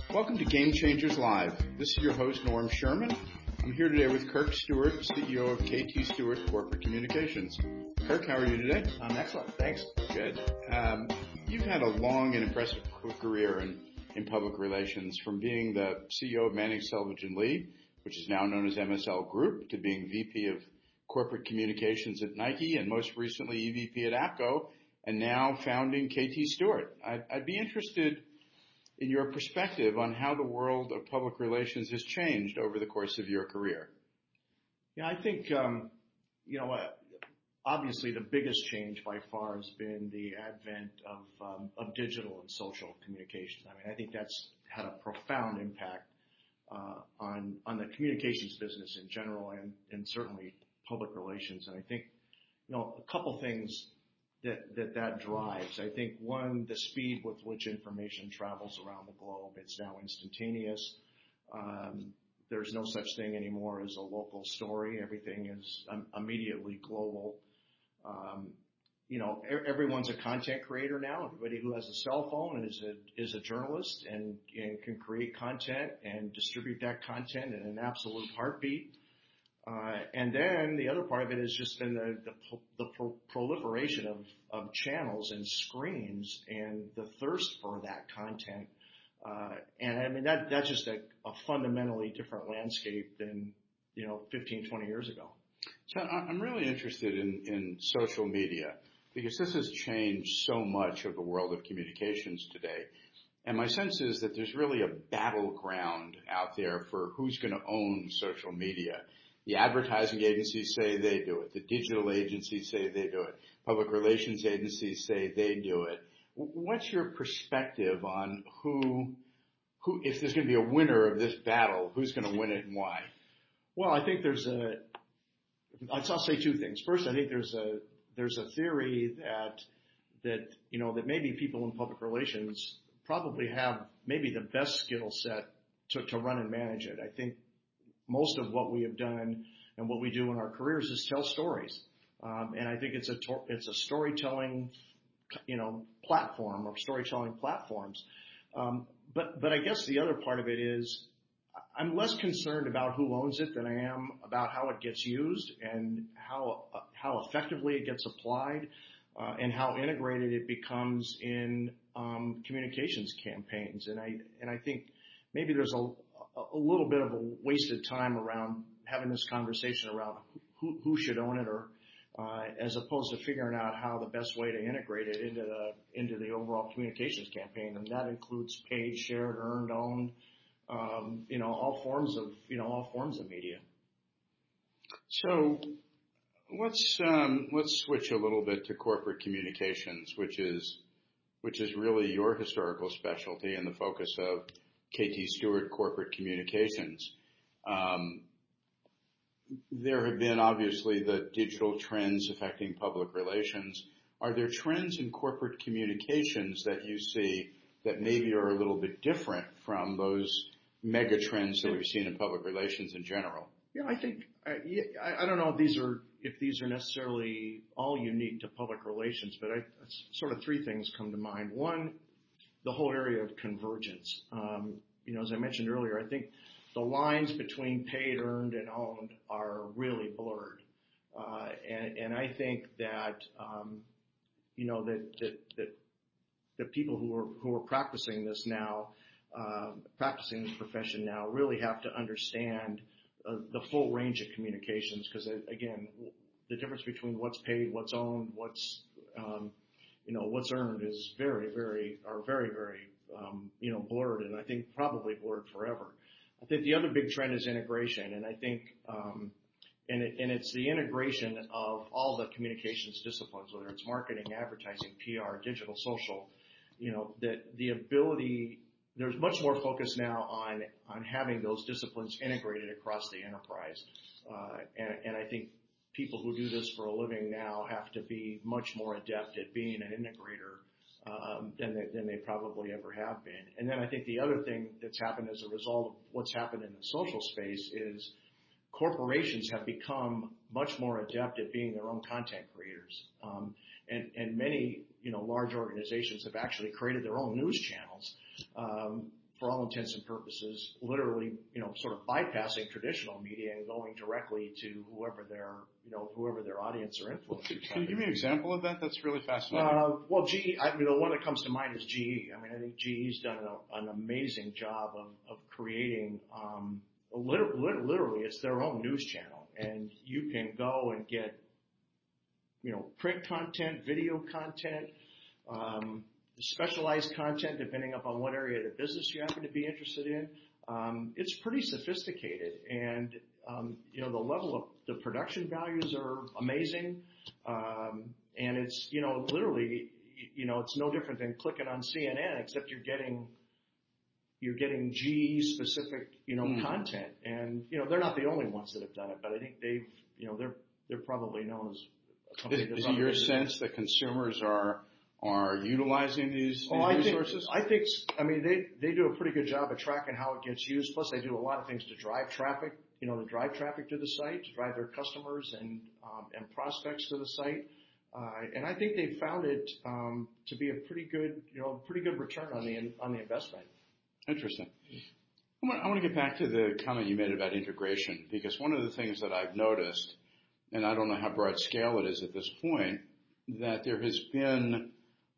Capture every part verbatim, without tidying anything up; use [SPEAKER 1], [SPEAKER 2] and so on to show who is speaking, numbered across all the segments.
[SPEAKER 1] Welcome to Game Changers Live. This is your host, Norm Sherman. I'm here today with Kirk Stewart, C E O of K T Stewart Corporate Communications. Kirk, how are you today?
[SPEAKER 2] I'm excellent, thanks.
[SPEAKER 1] Good. Um, you've had a long and impressive career in, in public relations, from being the C E O of Manning Selvage and Lee, which is now known as M S L Group, to being V P of Corporate Communications at Nike, and most recently E V P at APCO, and now founding K T Stewart. I'd, I'd be interested in your perspective on how the world of public relations has changed over the course of your career.
[SPEAKER 2] Yeah, I think, um, you know, uh, obviously the biggest change by far has been the advent of, um, of digital and social communications. I mean, I think that's had a profound impact uh, on on the communications business in general, and, and certainly public relations. And I think, you know, a couple things that, that that drives. I think, one, the speed with which information travels around the globe. It's now instantaneous. Um, there's no such thing anymore as a local story. Everything is um, immediately global. Um, you know, everyone's a content creator now. Everybody who has a cell phone is a is a journalist and, and can create content and distribute that content in an absolute heartbeat. Uh, and then the other part of it has just been the the, the pro- proliferation of, of channels and screens and the thirst for that content. Uh, and I mean, that that's just a, a fundamentally different landscape than, you know, fifteen, twenty years ago.
[SPEAKER 1] So I'm really interested in, in social media, because this has changed so much of the world of communications today. And my sense is that there's really a battleground out there for who's going to own social media. The advertising agencies say they do it. The digital agencies say they do it. Public relations agencies say they do it. What's your perspective on who, who, if there's going to be a winner of this battle, who's going to win it and why?
[SPEAKER 2] Well, I think there's a, I'll say two things. First, I think there's a, there's a theory that, that, you know, that maybe people in public relations probably have maybe the best skill set to, to run and manage it. I think most of what we have done and what we do in our careers is tell stories. Um, and I think it's a, tor- it's a storytelling, you know, platform or storytelling platforms. Um, but, but I guess the other part of it is I'm less concerned about who owns it than I am about how it gets used and how, uh, how effectively it gets applied, uh, and how integrated it becomes in, um, communications campaigns. And I, and I think maybe there's a, a little bit of a wasted time around having this conversation around who, who should own it, or uh, as opposed to figuring out how the best way to integrate it into the into the overall communications campaign, and that includes paid, shared, earned, owned, um, you know, all forms of you know all forms of media.
[SPEAKER 1] So let's um, let's switch a little bit to corporate communications, which is which is really your historical specialty and the focus of K T Stewart Corporate Communications. Um, there have been obviously the digital trends affecting public relations. Are there trends in corporate communications that you see that maybe are a little bit different from those mega trends that we've seen in public relations in general?
[SPEAKER 2] Yeah, I think I, I don't know if these are if these are necessarily all unique to public relations, but I, sort of three things come to mind. One, the whole area of convergence. Um, you know, as I mentioned earlier, I think the lines between paid, earned, and owned are really blurred. Uh, and, and I think that, um, you know, that, that, that, that people who are, who are practicing this now, uh, practicing this profession now really have to understand uh, the full range of communications, because, again, the difference between what's paid, what's owned, what's, um, you know, what's earned is very, very, are very, very, um, you know, blurred, and I think probably blurred forever. I think the other big trend is integration, and I think, um, and, it, and it's the integration of all the communications disciplines, whether it's marketing, advertising, P R, digital, social, you know, that the ability, there's much more focus now on, on having those disciplines integrated across the enterprise. Uh, and, and I think people who do this for a living now have to be much more adept at being an integrator um, than they, than they probably ever have been. And then I think the other thing that's happened as a result of what's happened in the social space is corporations have become much more adept at being their own content creators. Um, and, and many, you know, large organizations have actually created their own news channels um, for all intents and purposes, literally, you know, sort of bypassing traditional media and going directly to whoever their, you know, whoever their audience or influencers.
[SPEAKER 1] Can you give me an example of that? That's really fascinating.
[SPEAKER 2] Uh, well, G E, I mean, the one that comes to mind is G E. I mean, I think G E's done a, an amazing job of, of creating, um, literally, literally, it's their own news channel, and you can go and get, you know, print content, video content, um, specialized content depending upon what area of the business you happen to be interested in. Um, it's pretty sophisticated, and um, you know, the level of the production values are amazing, um, and it's, you know, literally, you know, it's no different than clicking on C N N, except you're getting you're getting G E specific, you know, mm. content, and you know, they're not the only ones that have done it, but I think they've, you know, they're they're probably known as a company.
[SPEAKER 1] Is, is it your sense that consumers are are utilizing these, these
[SPEAKER 2] oh,
[SPEAKER 1] resources?
[SPEAKER 2] I think, I think, I mean, they, they do a pretty good job of tracking how it gets used. Plus, they do a lot of things to drive traffic, you know, to drive traffic to the site, to drive their customers and, um, and prospects to the site. Uh, and I think they've found it, um, to be a pretty good, you know, pretty good return on the, on the investment.
[SPEAKER 1] Interesting. I want, I want to get back to the comment you made about integration, because one of the things that I've noticed, and I don't know how broad scale it is at this point, that there has been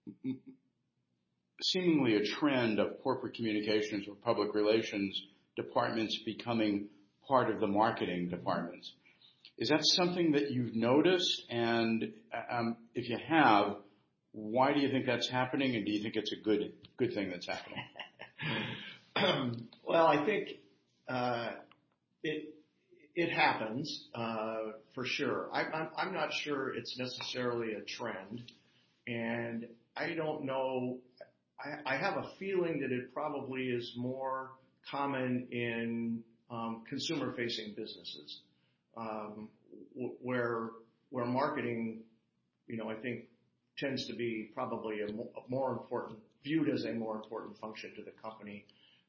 [SPEAKER 1] seemingly a trend of corporate communications or public relations departments becoming part of the marketing departments. Is that something that you've noticed? And um, if you have, why do you think that's happening? And do you think it's a good good thing that's happening?
[SPEAKER 2] um, well, I think uh, it it happens uh, for sure. I, I'm, I'm not sure it's necessarily a trend, and I don't know. I, I have a feeling that it probably is more common in um, consumer-facing businesses, um, w- where where marketing, you know, I think tends to be probably a, mo- a more important, viewed as a more important function to the company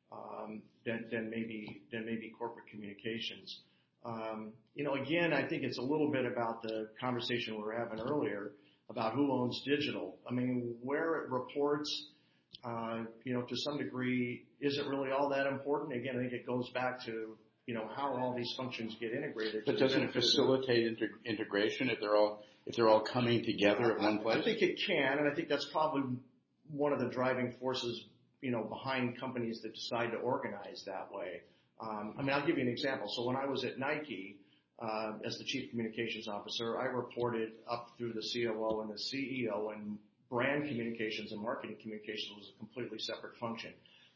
[SPEAKER 2] um, than, than maybe than maybe corporate communications. Um, you know, again, I think it's a little bit about the conversation we were having earlier about who owns digital. I mean, where it reports, uh, you know, to some degree, isn't really all that important. Again, I think it goes back to, you know, how all these functions get integrated.
[SPEAKER 1] But doesn't it facilitate inter- integration if they're all if they're all coming together at one place?
[SPEAKER 2] I think it can, and I think that's probably one of the driving forces, you know, behind companies that decide to organize that way. Um, I mean, I'll give you an example. So when I was at Nike, Uh, as the Chief Communications Officer, I reported up through the C O O and the C E O, and brand communications and marketing communications was a completely separate function.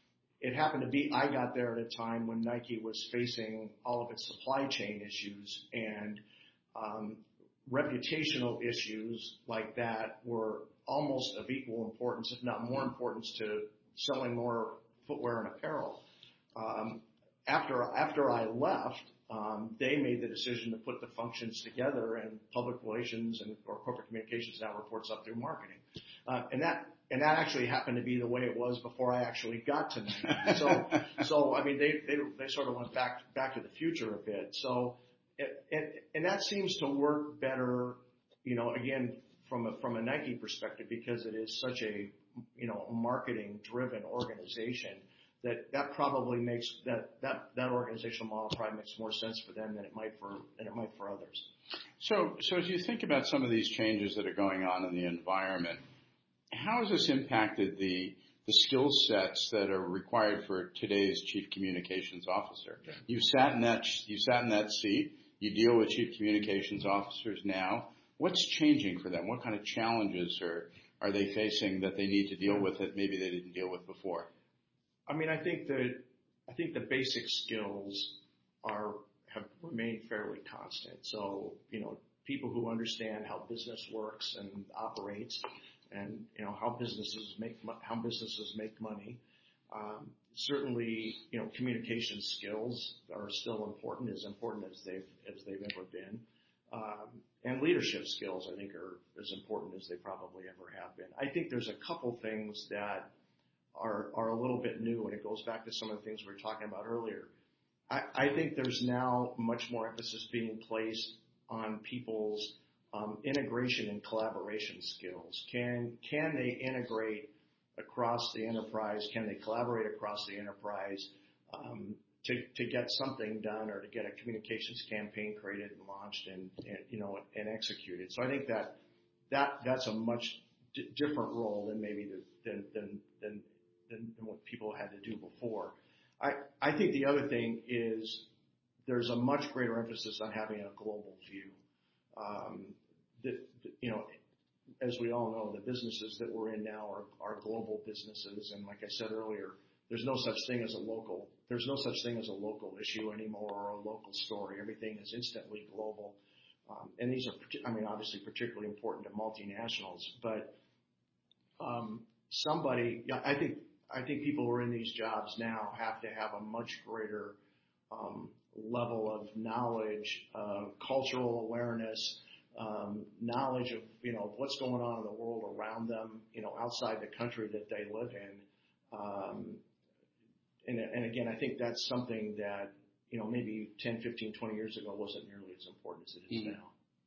[SPEAKER 2] It happened to be I got there at a time when Nike was facing all of its supply chain issues, and um, reputational issues like that were almost of equal importance, if not more importance, to selling more footwear and apparel. Um, after after I left, Um, they made the decision to put the functions together, and public relations and or corporate communications now reports up through marketing, uh, and that and that actually happened to be the way it was before I actually got to Nike. So, so I mean, they they they sort of went back back to the future a bit. So, and and that seems to work better, you know, again from a from a Nike perspective, because it is such a, you know, marketing driven organization. That that probably makes that, that that organizational model probably makes more sense for them than it might for than it might for others.
[SPEAKER 1] So so as you think about some of these changes that are going on in the environment, how has this impacted the the skill sets that are required for today's chief communications officer?
[SPEAKER 2] Okay.
[SPEAKER 1] You've sat in that you sat in that seat. You deal with chief communications officers now. What's changing for them? What kind of challenges are are they facing that they need to deal with that maybe they didn't deal with before?
[SPEAKER 2] I mean, I think that I think the basic skills are have remained fairly constant. So, you know, people who understand how business works and operates, and you know how businesses make how businesses make money. Um, certainly, you know, communication skills are still important, as important as they've as they've ever been. Um, and leadership skills, I think, are as important as they probably ever have been. I think there's a couple things that are are a little bit new, and it goes back to some of the things we were talking about earlier. I, I think there's now much more emphasis being placed on people's um, integration and collaboration skills. Can can they integrate across the enterprise? Can they collaborate across the enterprise um, to to get something done or to get a communications campaign created and launched and, and you know and executed? So I think that that that's a much d- different role than maybe the, than, than than than than what people had to do before. I I think the other thing is there's a much greater emphasis on having a global view. Um, the, the, you know, as we all know, the businesses that we're in now are, are global businesses, and like I said earlier, there's no such thing as a local. There's no such thing as a local issue anymore or a local story. Everything is instantly global, um, and these are, I mean, obviously particularly important to multinationals. But um, somebody, I think, I think people who are in these jobs now have to have a much greater um, level of knowledge, uh, cultural awareness, um, knowledge of, you know, what's going on in the world around them, you know, outside the country that they live in. Um, and, and again, I think that's something that, you know, maybe ten, fifteen, twenty years ago wasn't nearly as important as it is mm-hmm. now.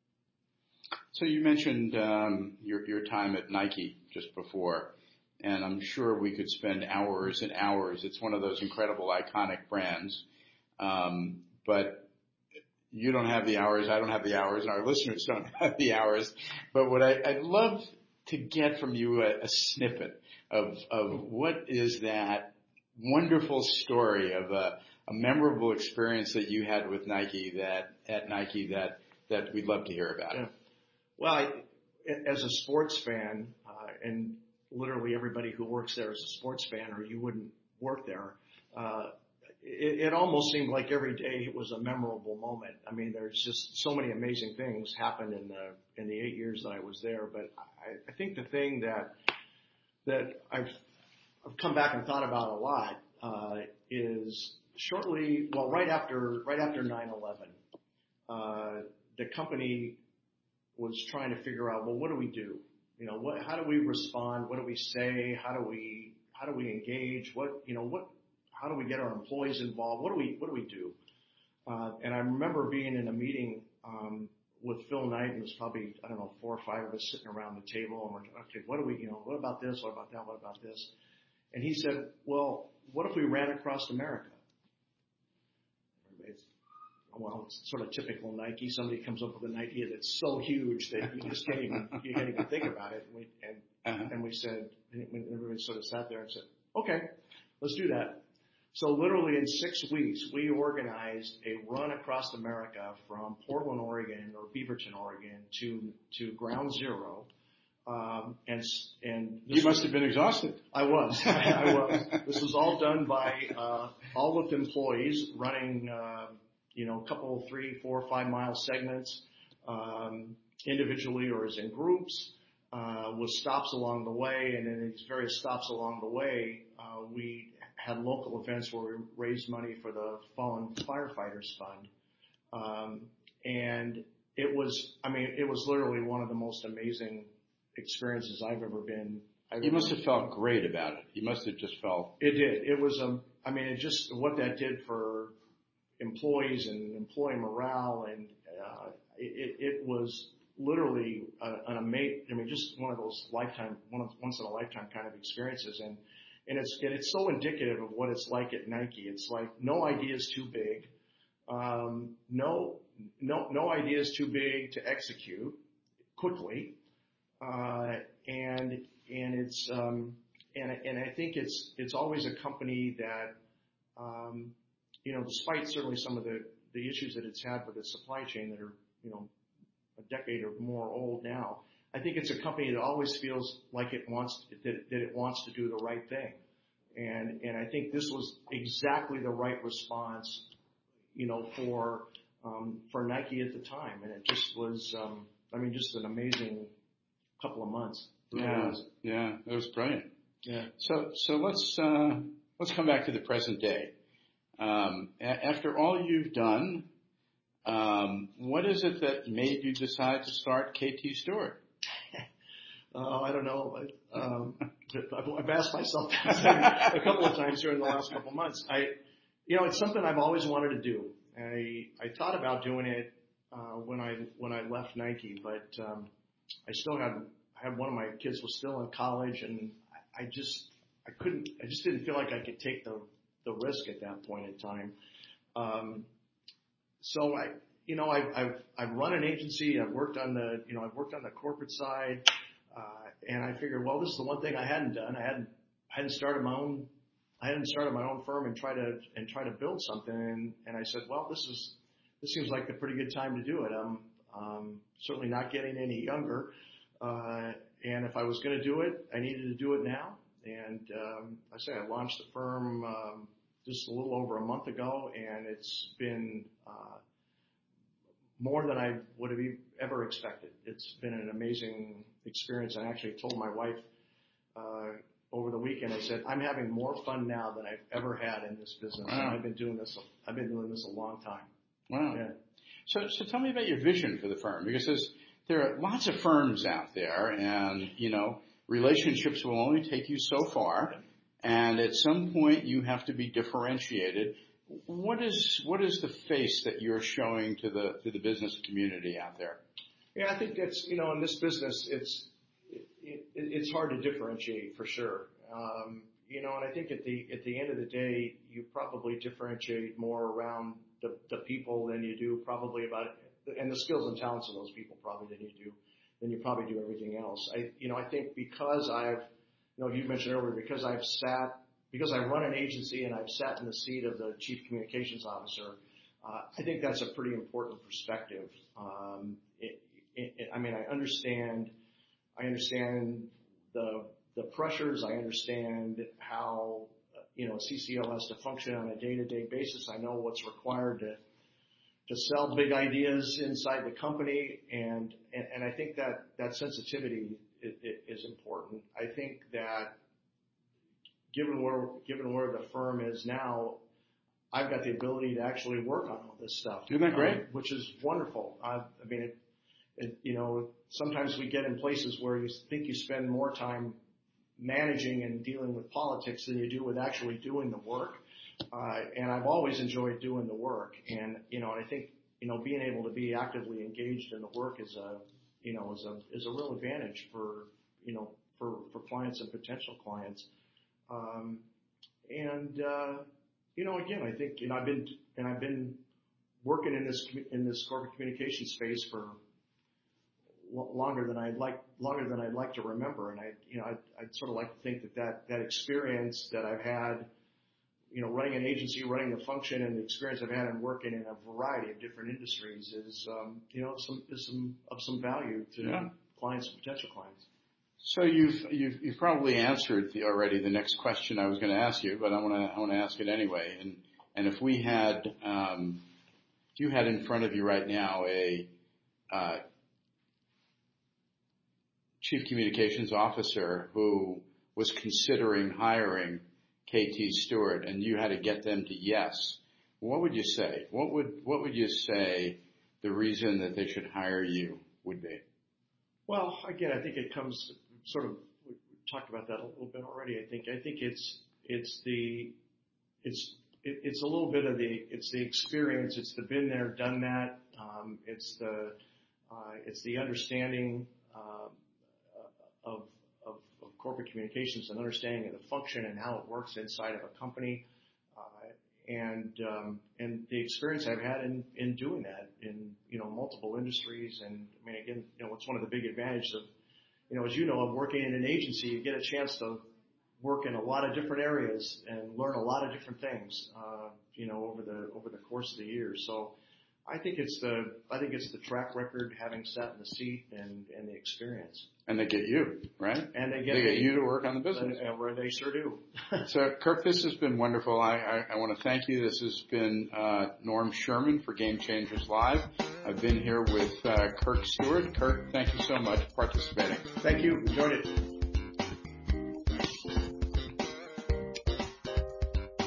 [SPEAKER 1] So you mentioned um, your, your time at Nike just before, and I'm sure we could spend hours and hours. It's one of those incredible, iconic brands. Um, but you don't have the hours, I don't have the hours, and our listeners don't have the hours. But what I, I'd love to get from you a, a snippet of, of what is that wonderful story of a, a memorable experience that you had with Nike that at Nike that, that we'd love to hear about.
[SPEAKER 2] Yeah. Well, I, as a sports fan, uh, and literally everybody who works there is a sports fan, or you wouldn't work there. Uh, It, it almost seemed like every day it was a memorable moment. I mean, there's just so many amazing things happened in the in the eight years that I was there. But I, I think the thing that that I've I've come back and thought about a lot uh, is shortly, well, right after right after nine eleven, uh, the company was trying to figure out, well, what do we do? You know, what how do we respond? What do we say? How do we how do we engage? What you know what How do we get our employees involved? What do we What do we do? Uh, and I remember being in a meeting um, with Phil Knight, and it was probably I don't know four or five of us sitting around the table, and we're okay. What do we you know? What about this? What about that? What about this? And he said, "Well, what if we ran across America?" Everybody's, well, it's sort of typical Nike. Somebody comes up with an idea that's so huge that you just can't even you can't even think about it. And we and, uh-huh. and we said, and everybody sort of sat there and said, "Okay, let's do that." So literally in six weeks, we organized a run across America from Portland, Oregon, or Beaverton, Oregon, to to Ground Zero. Um, and and
[SPEAKER 1] you must have been exhausted.
[SPEAKER 2] I was. I was. This was all done by uh, all with employees running, uh, you know, a couple, three, four, five mile segments, um, individually or as in groups, uh, with stops along the way. And in these various stops along the way, uh, we had local events where we raised money for the Fallen Firefighters Fund. Um, and it was, I mean, it was literally one of the most amazing experiences I've ever been. I've
[SPEAKER 1] you
[SPEAKER 2] ever
[SPEAKER 1] must have felt great about it. You must have just felt.
[SPEAKER 2] It did. It was, um, I mean, it just, what that did for employees and employee morale, and uh, it, it was literally a, an amazing, I mean, just one of those lifetime, one of, once in a lifetime kind of experiences. And And it's and it's so indicative of what it's like at Nike. It's like no idea is too big, um, no no no idea is too big to execute quickly, uh, and and it's um, and and I think it's it's always a company that um, you know, despite certainly some of the the issues that it's had with its supply chain that are you know a decade or more old now. I think it's a company that always feels like it wants that, that it wants to do the right thing, and and I think this was exactly the right response, you know, for um, for Nike at the time, and it just was, um, I mean, just an amazing couple of months.
[SPEAKER 1] Yeah, yeah, it was brilliant.
[SPEAKER 2] Yeah.
[SPEAKER 1] So so let's uh, let's come back to the present day. Um, a- after all you've done, um, what is it that made you decide to start K T Stewart?
[SPEAKER 2] Uh, I don't know. Um, I've asked myself that a couple of times during the last couple of months. I, you know, it's something I've always wanted to do. I I thought about doing it uh, when I when I left Nike, but um, I still had I had one of my kids was still in college, and I just, I couldn't, I just didn't feel like I could take the, the risk at that point in time. Um, so I, you know, I've, I've, I've run an agency. I've worked on the, you know, I've worked on the corporate side. Uh, and I figured, well, this is the one thing I hadn't done. I hadn't, I hadn't started my own, I hadn't started my own firm and try to, and try to build something. And, and I said, well, this is, this seems like a pretty good time to do it. I'm, um, certainly not getting any younger. Uh, and if I was going to do it, I needed to do it now. And, um, I say I launched the firm, um, just a little over a month ago, and it's been, uh, more than I would have ever expected. It's been an amazing experience. I actually told my wife, uh, over the weekend, I said, I'm having more fun now than I've ever had in this business.
[SPEAKER 1] Wow.
[SPEAKER 2] And I've been doing this, I've been doing this a long time.
[SPEAKER 1] Wow.
[SPEAKER 2] Yeah.
[SPEAKER 1] So, so tell me about your vision for the firm, because there's, there are lots of firms out there, and, you know, relationships will only take you so far, and at some point you have to be differentiated. What is, what is the face that you're showing to the, to the business community out there?
[SPEAKER 2] Yeah, I think that's, you know, in this business, it's, it, it, it's hard to differentiate for sure. Um, you know, and I think at the, at the end of the day, you probably differentiate more around the, the people than you do probably about, and the skills and talents of those people probably than you do, than you probably do everything else. I, you know, I think because I've, you know, you mentioned earlier, because I've sat, because I run an agency and I've sat in the seat of the chief communications officer, uh, I think that's a pretty important perspective. Um, it, it, it, I mean, I understand, I understand the, the pressures. I understand how, uh, you know, a C C O has to function on a day-to-day basis. I know what's required to, to sell big ideas inside the company. And, and, and I think that, that sensitivity is, is important. I think that, Given where, given where the firm is now, I've got the ability to actually work on all this stuff.
[SPEAKER 1] Isn't that great?
[SPEAKER 2] Um, which is wonderful. I, I mean, it, it, you know, sometimes we get in places where you think you spend more time managing and dealing with politics than you do with actually doing the work. Uh, and I've always enjoyed doing the work. And, you know, and I think, you know, being able to be actively engaged in the work is a, you know, is a, is a real advantage for, you know, for, for clients and potential clients. Um, and, uh, you know, again, I think, you know, I've been, and I've been working in this, in this corporate communication space for l- longer than I'd like, longer than I'd like to remember. And I, you know, I'd, I'd sort of like to think that that, that experience that I've had, you know, running an agency, running the function, and the experience I've had in working in a variety of different industries is, um, you know, some, is some, of some value to
[SPEAKER 1] yeah.
[SPEAKER 2] clients and potential clients.
[SPEAKER 1] So you've, you've, you've probably answered the, already the next question I was going to ask you, but I want to, I want to ask it anyway. And, and if we had, um, if you had in front of you right now a, uh, chief communications officer who was considering hiring K T Stewart, and you had to get them to yes, what would you say? What would, what would you say the reason that they should hire you would be?
[SPEAKER 2] Well, again, I think it comes sort of, we talked about that a little bit already. I think, I think it's, it's the, it's, it, it's a little bit of the, it's the experience. It's the been there, done that. Um, it's the, uh, it's the understanding, uh, of, of, of corporate communications and understanding of the function and how it works inside of a company. Uh, and, um, and the experience I've had in, in doing that in, you know, multiple industries. And I mean, again, you know, it's one of the big advantages of, you know, as you know, of working in an agency, you get a chance to work in a lot of different areas and learn a lot of different things, uh, you know, over the, over the course of the year. So I think it's the, I think it's the track record, having sat in the seat, and, and the experience.
[SPEAKER 1] And they get you, right?
[SPEAKER 2] And they get,
[SPEAKER 1] they get you to work on the business.
[SPEAKER 2] Uh, where they sure do.
[SPEAKER 1] So, Kirk, this has been wonderful. I, I, I want to thank you. This has been uh, Norm Sherman for Game Changers Live. I've been here with uh, Kirk Stewart. Kirk, thank you so much for participating.
[SPEAKER 2] Thank you. Enjoyed it.